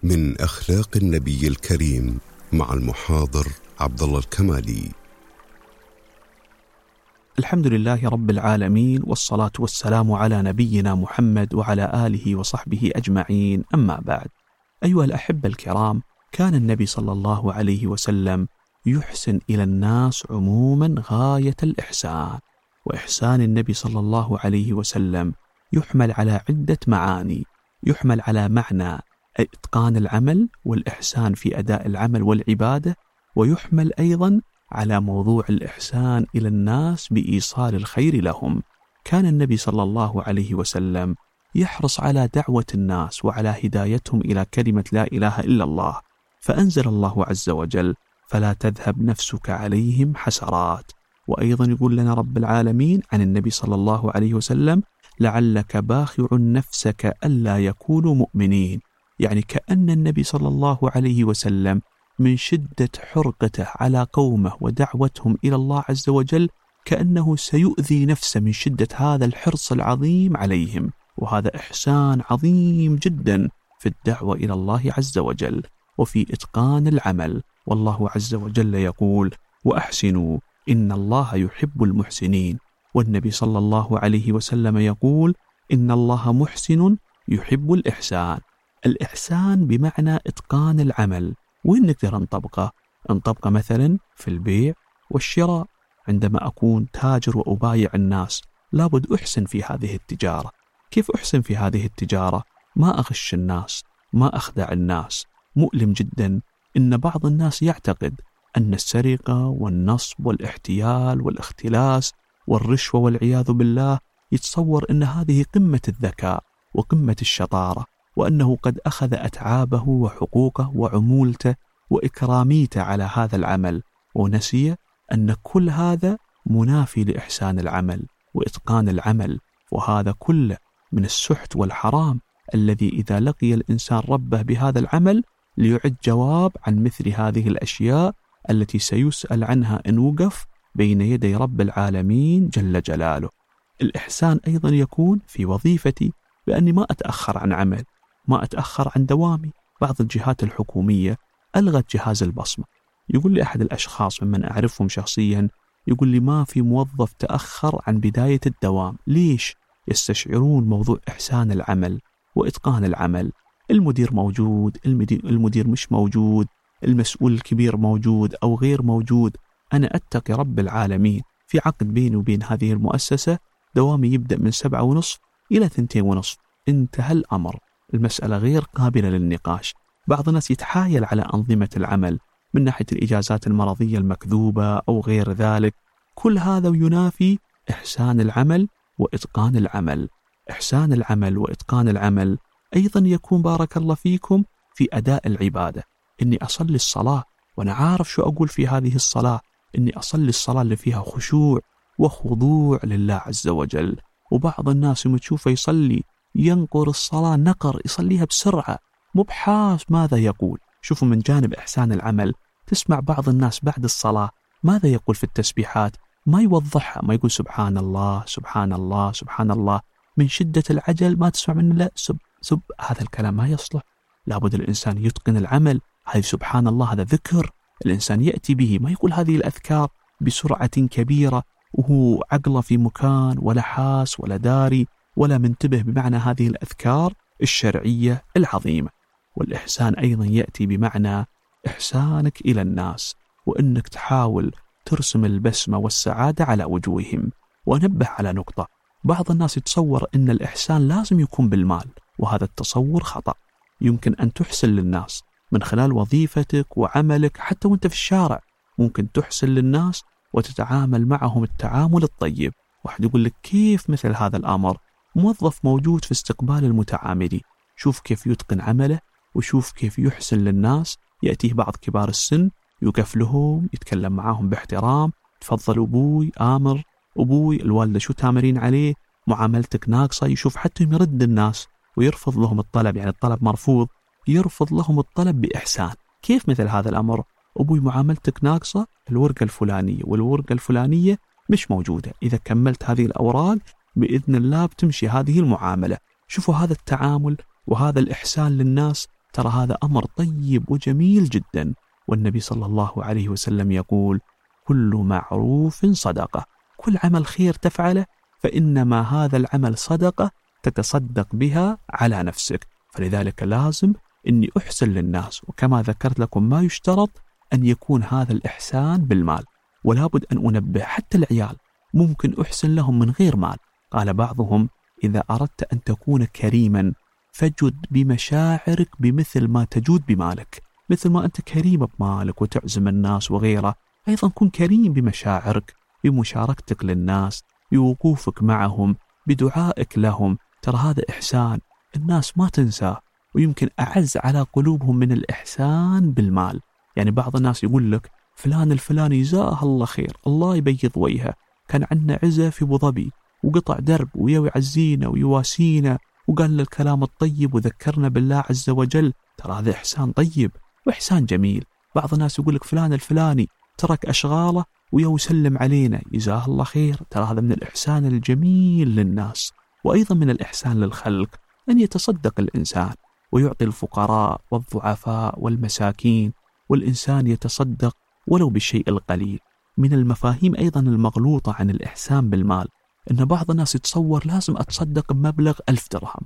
من أخلاق النبي الكريم مع المحاضر عبدالله الكمالي. الحمد لله رب العالمين، والصلاة والسلام على نبينا محمد وعلى آله وصحبه أجمعين، أما بعد. أيها الأحبة الكرام، كان النبي صلى الله عليه وسلم يحسن إلى الناس عموما غاية الإحسان، وإحسان النبي صلى الله عليه وسلم يحمل على عدة معاني. يحمل على معنى إتقان العمل والإحسان في أداء العمل والعبادة، ويحمل أيضا على موضوع الإحسان إلى الناس بإيصال الخير لهم. كان النبي صلى الله عليه وسلم يحرص على دعوة الناس وعلى هدايتهم إلى كلمة لا إله إلا الله، فأنزل الله عز وجل: فلا تذهب نفسك عليهم حسرات. وأيضا يقول لنا رب العالمين عن النبي صلى الله عليه وسلم: لعلك باخع نفسك ألا يكونوا مؤمنين. يعني كأن النبي صلى الله عليه وسلم من شدة حرقته على قومه ودعوتهم إلى الله عز وجل كأنه سيؤذي نفسه من شدة هذا الحرص العظيم عليهم، وهذا إحسان عظيم جدا في الدعوة إلى الله عز وجل وفي إتقان العمل. والله عز وجل يقول: وأحسنوا إن الله يحب المحسنين. والنبي صلى الله عليه وسلم يقول: إن الله محسن يحب الإحسان. الإحسان بمعنى إتقان العمل. وين نقدر نطبقه مثلا في البيع والشراء. عندما أكون تاجر وأبايع الناس لابد أحسن في هذه التجارة. كيف أحسن في هذه التجارة؟ ما أغش الناس، ما أخدع الناس. مؤلم جدا إن بعض الناس يعتقد أن السرقة والنصب والاحتيال والاختلاس والرشوة والعياذ بالله يتصور أن هذه قمة الذكاء وقمة الشطارة، وأنه قد أخذ أتعابه وحقوقه وعمولته وإكراميته على هذا العمل، ونسي أن كل هذا منافي لإحسان العمل وإتقان العمل، وهذا كله من السحت والحرام الذي إذا لقي الإنسان ربه بهذا العمل ليعد جواب عن مثل هذه الأشياء التي سيسأل عنها إن وقف بين يدي رب العالمين جل جلاله. الإحسان أيضا يكون في وظيفتي، بأني ما أتأخر عن عمل، ما أتأخر عن دوامي. بعض الجهات الحكومية ألغت جهاز البصمة. يقول لي أحد الأشخاص ممن أعرفهم شخصيا، يقول لي ما في موظف تأخر عن بداية الدوام. ليش؟ يستشعرون موضوع إحسان العمل وإتقان العمل. المدير موجود، المدير مش موجود، المسؤول الكبير موجود أو غير موجود، أنا أتقي رب العالمين في عقد بيني وبين هذه المؤسسة. دوامي يبدأ من 7:30 إلى 2:30. انتهى الأمر. المسألة غير قابلة للنقاش. بعض الناس يتحايل على أنظمة العمل من ناحية الإجازات المرضية المكذوبة أو غير ذلك. كل هذا ينافي إحسان العمل وإتقان العمل. إحسان العمل وإتقان العمل أيضا يكون بارك الله فيكم في أداء العبادة. إني أصلي الصلاة وأنا عارف شو أقول في هذه الصلاة، إني أصلي الصلاة اللي فيها خشوع وخضوع لله عز وجل. وبعض الناس لما تشوفه يصلي ينقر الصلاة نقر، يصليها بسرعة مو بحاس ماذا يقول. شوفوا من جانب إحسان العمل، تسمع بعض الناس بعد الصلاة ماذا يقول في التسبيحات، ما يوضحها، ما يقول سبحان الله سبحان الله سبحان الله. من شدة العجل ما تسمع منه لا سب. هذا الكلام ما يصلح. لابد الإنسان يتقن العمل. هذه سبحان الله هذا ذكر الإنسان يأتي به، ما يقول هذه الأذكار بسرعة كبيرة وهو عقله في مكان ولا حاس ولا داري ولا منتبه بمعنى هذه الأذكار الشرعية العظيمة. والإحسان أيضا يأتي بمعنى إحسانك إلى الناس، وأنك تحاول ترسم البسمة والسعادة على وجوههم. وأنبه على نقطة: بعض الناس يتصور أن الإحسان لازم يكون بالمال، وهذا التصور خطأ. يمكن أن تحسن للناس من خلال وظيفتك وعملك، حتى وانت في الشارع ممكن تحسن للناس وتتعامل معهم التعامل الطيب. واحد يقول لك كيف مثل هذا الأمر؟ موظف موجود في استقبال المتعاملين، شوف كيف يتقن عمله وشوف كيف يحسن للناس. يأتيه بعض كبار السن يقف لهم يتكلم معاهم باحترام: تفضل أبوي، آمر أبوي، الوالدة شو تامرين عليه، معاملتك ناقصة. يشوف حتى يرد الناس ويرفض لهم الطلب، يعني الطلب مرفوض يرفض لهم الطلب بإحسان. كيف مثل هذا الأمر؟ أبوي معاملتك ناقصة، الورقة الفلانية والورقة الفلانية مش موجودة، إذا كملت هذه الأوراق بإذن الله بتمشي هذه المعاملة. شوفوا هذا التعامل وهذا الإحسان للناس ترى هذا أمر طيب وجميل جدا. والنبي صلى الله عليه وسلم يقول: كل معروف صدقة، كل عمل خير تفعله فإنما هذا العمل صدقة تتصدق بها على نفسك. فلذلك لازم أني أحسن للناس، وكما ذكرت لكم ما يشترط أن يكون هذا الإحسان بالمال، ولا بد أن أنبه حتى العيال ممكن أحسن لهم من غير مال. قال بعضهم: إذا أردت أن تكون كريما فجد بمشاعرك بمثل ما تجود بمالك. مثل ما أنت كريم بمالك وتعزم الناس وغيره، أيضا كن كريم بمشاعرك، بمشاركتك للناس، بوقوفك معهم، بدعائك لهم. ترى هذا إحسان الناس ما تنساه، ويمكن أعز على قلوبهم من الإحسان بالمال. يعني بعض الناس يقول لك فلان الفلاني جزاه الله خير، الله يبيض وجهه، كان عندنا عزة في أبو ظبي وقطع درب ويعزينا ويواسينا وقال الكلام الطيب وذكرنا بالله عز وجل. ترى هذا إحسان طيب وإحسان جميل. بعض الناس يقول لك فلان الفلاني ترك أشغاله ويسلم علينا، جزاه الله خير. ترى هذا من الإحسان الجميل للناس. وأيضا من الإحسان للخلق أن يتصدق الإنسان ويعطي الفقراء والضعفاء والمساكين، والإنسان يتصدق ولو بالشيء القليل. من المفاهيم أيضا المغلوطة عن الإحسان بالمال أن بعض الناس يتصور لازم أتصدق بمبلغ 1000 درهم،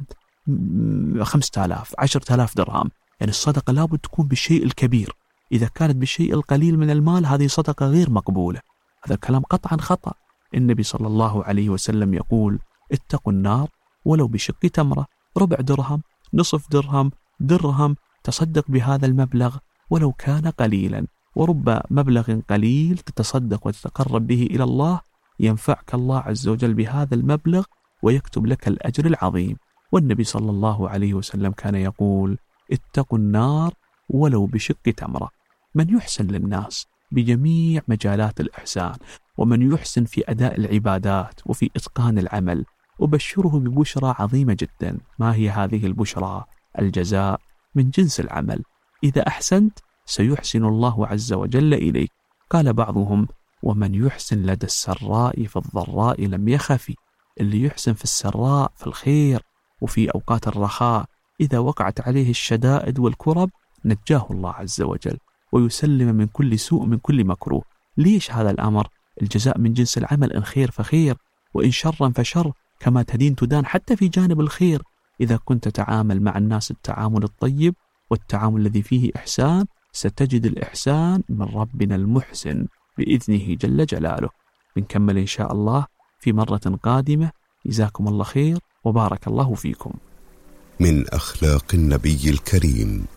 5000، 10,000 درهم. يعني الصدقة لابد تكون بالشيء الكبير. إذا كانت بالشيء القليل من المال هذه صدقة غير مقبولة. هذا الكلام قطعا خطأ. النبي صلى الله عليه وسلم يقول: اتقوا النار ولو بشق تمرة، ربع درهم، نصف درهم، درهم، تصدق بهذا المبلغ ولو كان قليلا. ورب مبلغ قليل تتصدق وتتقرب به إلى الله ينفعك الله عز وجل بهذا المبلغ ويكتب لك الأجر العظيم. والنبي صلى الله عليه وسلم كان يقول: اتقوا النار ولو بشق تمرة. من يحسن للناس بجميع مجالات الإحسان، ومن يحسن في أداء العبادات وفي إتقان العمل، أبشره ببشرى عظيمة جدا. ما هي هذه البشرى؟ الجزاء من جنس العمل. إذا أحسنت سيحسن الله عز وجل إليك. قال بعضهم: ومن يحسن لدى السراء في الضراء لم يخف. اللي يحسن في السراء في الخير وفي أوقات الرخاء، إذا وقعت عليه الشدائد والكرب نجاه الله عز وجل ويسلم من كل سوء من كل مكروه. ليش هذا الأمر؟ الجزاء من جنس العمل، إن خير فخير وإن شرا فشر، كما تدين تدان. حتى في جانب الخير إذا كنت تتعامل مع الناس التعامل الطيب والتعامل الذي فيه إحسان ستجد الإحسان من ربنا المحسن بإذنه جل جلاله. بنكمل إن شاء الله في مرة قادمة. جزاكم الله خير وبارك الله فيكم. من أخلاق النبي الكريم